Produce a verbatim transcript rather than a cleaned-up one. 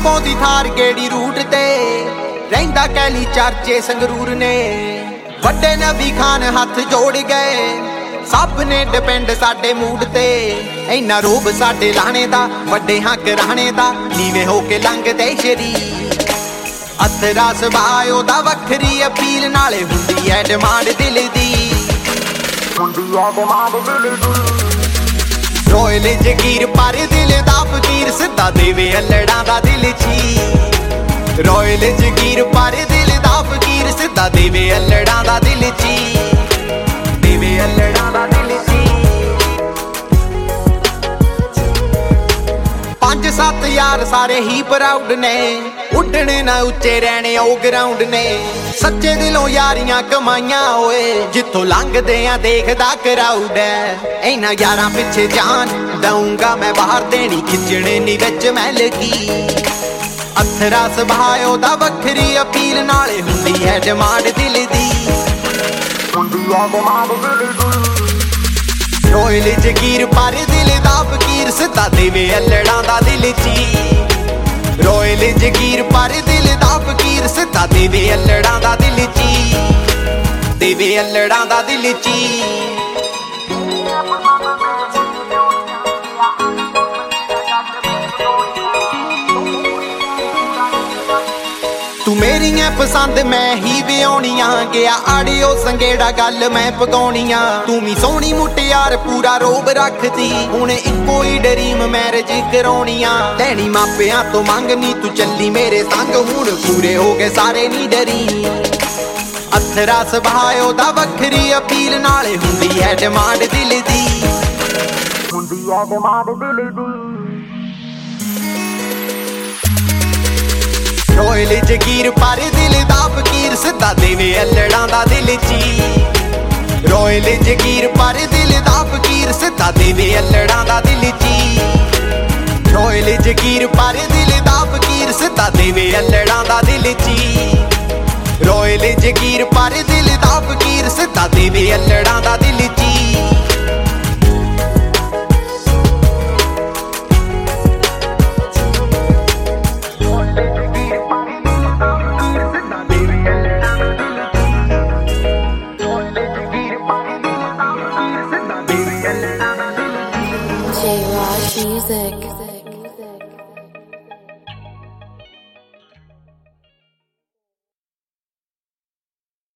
ਪਾਉਂਦੀ ਥਾਰ ਗੇੜੀ ਰੂਟ ਤੇ ਰਹਿੰਦਾ ਕਹਿਲੀ ਚਰਚੇ ਸੰਗਰੂਰ ਨੇ। ਵੱਡੇ ਨਬੀ ਖਾਨ ਹੱਥ ਜੋੜ ਗਏ ਸਭ ਨੇ ਡਿਪੈਂਡ ਸਾਡੇ ਮੂਡ ਤੇ। ਇੰਨਾ ਰੂਪ ਸਾਡੇ ਲਾਣੇ ਦਾ ਵੱਡੇ ਹਾਂ ਘਰਾਣੇ ਦਾ ਨੀਵੇਂ ਹੋ ਕੇ ਲੰਘਦੇ ਸ਼ਰੀਰ। ਅਥਰਾ ਸੁਭਾਅ ਉਹਦਾ ਵੱਖਰੀ ਅਪੀਲ ਨਾਲੇ ਹੁੰਦੀ ਐ ਡਿਮਾਂਡ ਦਿਲ ਦੀ, ਹੁੰਦੀ ਐ ਡਿਮਾਂਡ ਦਿਲ ਦੀ। ਰੋਇਲ ਜਗੀਰ ਪਰ ਦਿਲ ਦਾ ਫਕੀਰ ਸਿੱਧਾ ਦੇਵੇ ਅਲੜਾਂ ਦਾ ਦਿਲ ਚੀ। ਰੋਇਲ ਜਗੀਰ ਪਰ ਦਿਲ ਦਾ ਫਕੀਰ ਸਿੱਧਾ ਦੇਵੇ ਅਲੜਾਂ ਦਾ ਦਿਲ ਚੀ, ਦੇਵੇ ਅਲੜਾਂ ਦਾ ਦਿਲ ਚੀ। ਪੰਜ ਸੱਤ ਯਾਰ ਸਾਰੇ ਹੀ ਪ੍ਰਾਊਡ ਨੇ, ਉੱਡਣੇ ਨਾ ਉੱਚੇ ਰਹਿਣੇ ਉਹ ਗਰਾਊਂਡ ਨੇ। ਸੱਚੇ ਦਿਲੋਂ ਯਾਰੀਆਂ ਕਮਾਈਆਂ ਓਏ ਜਿੱਥੋਂ ਲੰਘਦੇ ਆ ਦੇਖਦਾ ਕਰਾਊਡ ਐ। ਇਹਨਾਂ ਯਾਰਾਂ ਪਿੱਛੇ ਜਾਨ ਦਊਂਗਾ ਮੈਂ ਬਾਹਰ ਦੇਣੀ ਖਿੱਚਣੇ ਨੀ ਵਿੱਚ ਮੈਂ ਲੱਗੀ। ਅਥਰਾ ਸੁਭਾਅ ਉਹਦਾ ਵੱਖਰੀ ਅਪੀਲ ਨਾਲੇ ਹੁੰਦੀ ਹੈ ਡਿਮਾਂਡ ਦਿਲ ਦੀ, ਹੁੰਦੀ ਹੈ ਡਿਮਾਂਡ ਦਿਲ ਦੀ। ਰੋਇਲ ਜਗੀਰ ਪਰ ਦਿਲ ਦਾ ਫਕੀਰ ਸਿੱਧਾ ਦੇਵੇ ਅਲੜਾਂ ਦਾ ਦਿਲ ਚੀ। ਰੋਇਲ ਜਗੀਰ ਪਰ ਦਿਲ ਦਾ ਫਕੀਰ ਸਿੱਧਾ ਦੇਵੇ ਅਲੜਾਂ ਦਾ ਦਿਲ ਚੀ, ਦੇਵੇ ਅਲੜਾਂ ਦਾ ਦਿਲ ਚੀ। ਤੂੰ ਮੇਰੀਆਂ ਪਸੰਦ ਮੈਂ ਹੀ ਵਿਆਉਣੀਆਂ, ਗਿਆ ਆੜਿਓ ਸੰਗੇੜਾ ਗੱਲ ਮੈਂ ਪਗਾਉਣੀਆਂ। ਤੂੰ ਵੀ ਸੋਹਣੀ ਮੁਟਿਆਰ ਪੂਰਾ ਰੋਬ ਰੱਖਦੀ, ਹੁਣ ਇੱਕੋ ਹੀ ਡਰੀਮ ਮੈਰਿਜ ਕਰਾਉਣੀਆਂ। ਲੈਣੀ ਮਾਪਿਆਂ ਤੋਂ ਮੰਗਨੀ ਤੂੰ ਚੱਲੀ ਮੇਰੇ ਸੰਗ, ਹੁਣ ਪੂਰੇ ਹੋ ਗਏ ਸਾਰੇ ਨੀ ਡਰੀ। ਅਥਰਾ ਸੁਭਾਅ ਉਹਦਾ ਵੱਖਰੀ ਅਪੀਲ ਨਾਲੇ ਹੁੰਦੀ ਹੈ ਡਿਮਾਂਡ ਦਿਲ ਦੀ, ਹੁੰਦੀ ਹੈ ਡਿਮਾਂਡ ਦਿਲ ਦੀ। ਰੋਇਲ ਜਗੀਰ ਪਰ ਦਿਲ ਦਾ ਫਕੀਰ ਸਿੱਧਾ ਦੇਵੇ ਅਲੜਾਂ ਦਾ ਦਿਲ ਚੀ। ਰੋਇਲ ਜਗੀਰ ਪਰ ਦਿਲ ਦਾ ਫਕੀਰ ਸਿੱਧਾ ਦੇਵੇ ਅਲੜਾਂ ਦਾ ਦਿਲ ਚੀ। ਰੋਇਲ ਜਗੀਰ ਪਰ ਦਿਲ ਦਾ ਫਕੀਰ ਸਿੱਧਾ ਦੇਵੇ ਅਲੜਾਂ ਦਾ ਦਿਲ ਚੀ। ਰੋਇਲ ਜਗੀਰ ਪਰ ਦਿਲ ਦਾ ਫਕੀਰ ਸਿੱਧਾ ਦੇਵੇ ਅਲੜਾਂ ਦਾ ਦਿਲ